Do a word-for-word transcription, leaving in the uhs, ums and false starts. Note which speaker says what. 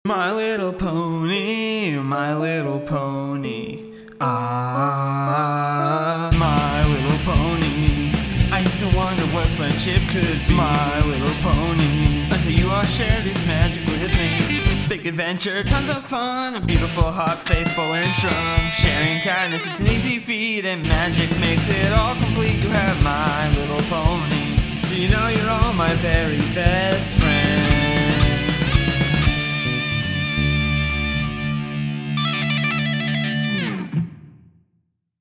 Speaker 1: My Little Pony, My Little Pony. Ah, My Little Pony. I used to wonder what friendship could be. My Little Pony. Until you all shared this magic with me. Big adventure, tons of fun, a beautiful heart, faithful and strong. Sharing kindness, it's an easy feat, and magic makes it all complete. You have My Little Pony. Do you know you're all my very best?